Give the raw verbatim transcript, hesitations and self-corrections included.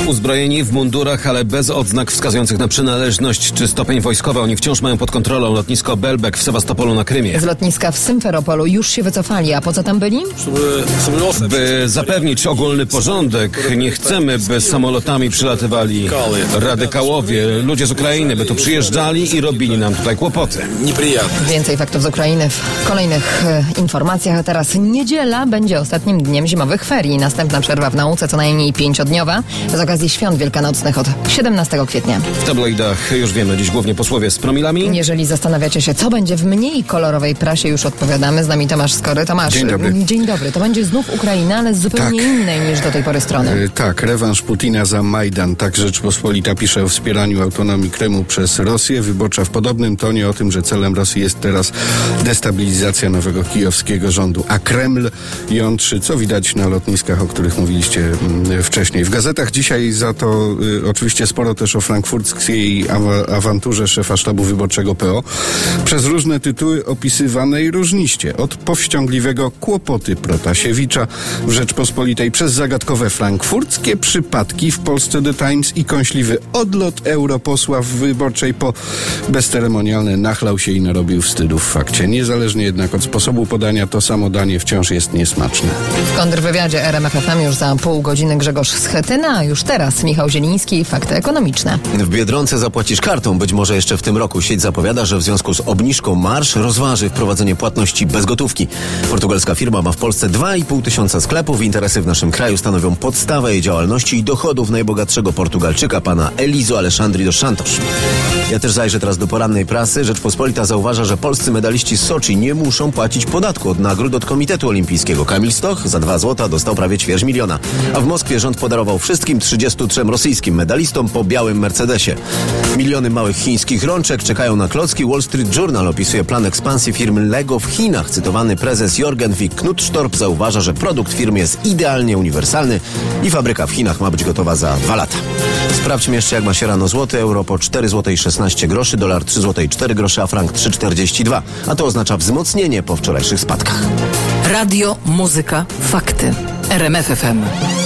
Uzbrojeni w mundurach, ale bez odznak wskazujących na przynależność czy stopień wojskowy. Oni wciąż mają pod kontrolą lotnisko Belbek w Sewastopolu na Krymie. Z lotniska w Symferopolu już się wycofali, a po co tam byli? By zapewnić ogólny porządek, nie chcemy, by samolotami przylatywali radykałowie, ludzie z Ukrainy, by tu przyjeżdżali i robili nam tutaj kłopoty. Więcej faktów z Ukrainy w kolejnych e, informacjach, a teraz niedziela będzie ostatnim dniem zimowych ferii. Następna przerwa w nauce co najmniej pięciodniowa z okazji świąt wielkanocnych od siedemnastego kwietnia. W tabloidach już wiemy, dziś głównie posłowie z promilami. Jeżeli zastanawiacie się, co będzie w mniej kolorowej prasie, już odpowiadamy. Z nami Tomasz Skory. Tomasz, Dzień dobry. Dzień dobry. To będzie znów Ukraina, ale z zupełnie Tak. innej niż do tej pory strony. Yy, tak, rewanż Putina za Majdan. Tak Rzeczpospolita pisze o wspieraniu autonomii Krymu przez Rosję. Wyborcza w podobnym tonie o tym, że celem Rosji jest teraz destabilizacja nowego kijowskiego rządu. A Kreml jątrzy, co widać na lotniskach, o których mówiliście mm, wcześniej. W gazetach dzisiaj za to y, oczywiście sporo też o frankfurckiej awa- awanturze szefa sztabu wyborczego P O. Przez różne tytuły opisywane i różniście. Od powściągliwego kłopoty Protasiewicza w Rzeczpospolitej przez zagadkowe frankfurckie przypadki w Polsce The Times i kąśliwy odlot europosła w Wyborczej po bezceremonialne nachlał się i narobił wstydu w fakcie. Niezależnie jednak od sposobu podania, to samo danie wciąż jest niesmaczne. W kontrwywiadzie R M F F M już za pół godziny Grzegorz Schetyna, a już teraz Michał Zieliński. Fakty ekonomiczne. W Biedronce zapłacisz kartą. Być może jeszcze w tym roku. Sieć zapowiada, że w związku z obniżką marż rozważy wprowadzenie płatności bez gotówki. Portugalska firma ma w Polsce dwa i pół tysiąca sklepów. Interesy w naszym kraju stanowią podstawę jej działalności i dochodów najbogatszego Portugalczyka, pana Elizo Alexandri dos Santos. Ja też zajrzę teraz do porannej prasy. Rzeczpospolita zauważa, że polscy medaliści z Soczi nie muszą płacić podatku od nagród od Komitetu Olimpijskiego. Kamil Stoch za dwa złota dostał prawie ćwierć miliona. A w Moskwie rząd podarował wszystkim trzydziestu trzem rosyjskim medalistom po białym Mercedesie. Miliony małych chińskich rączek czekają na klocki. Wall Street Journal opisuje plan ekspansji firmy Lego w Chinach. Cytowany prezes Jorgen Wik-Knutstorp zauważa, że produkt firmy jest idealnie uniwersalny i fabryka w Chinach ma być gotowa za dwa lata. Sprawdźmy jeszcze, jak ma się rano. Złoty, euro po cztery złote i szesnaście groszy, dolar trzy złote i cztery grosze, a frank trzy czterdzieści dwa. A to oznacza wzmocnienie po wczorajszych spadkach. Radio, muzyka, fakty. R M F F M.